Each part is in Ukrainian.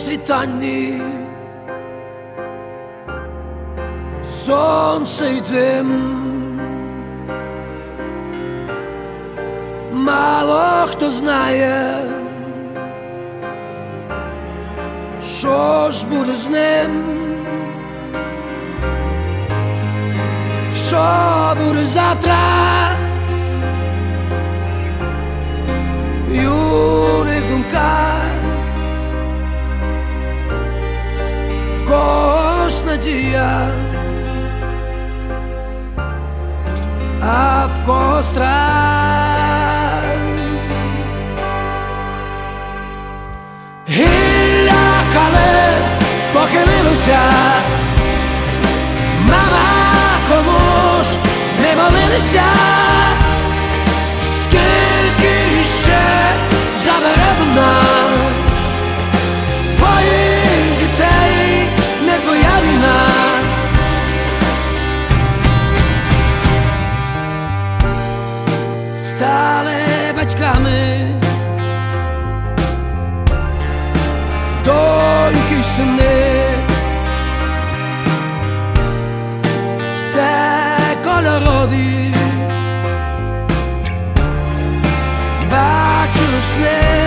світанні, сонце й дим. Мало хто знає, що ж буде з ним, що буде завтра. Юних думках в когось надія, а в когось страх. Гілля хале похилилося, мама, кому ж не молилися, скільки ще забере вона твоїх дітей, не твоя війна. Стали батьками доньки й сини, все кольорові, бачу сни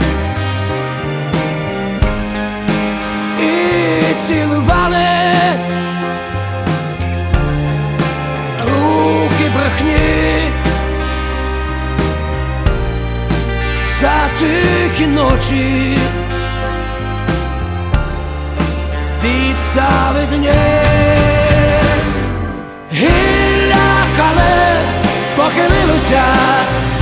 і цілували руки брехні за тихі ночі віддали дні. Гілля хале похилилося,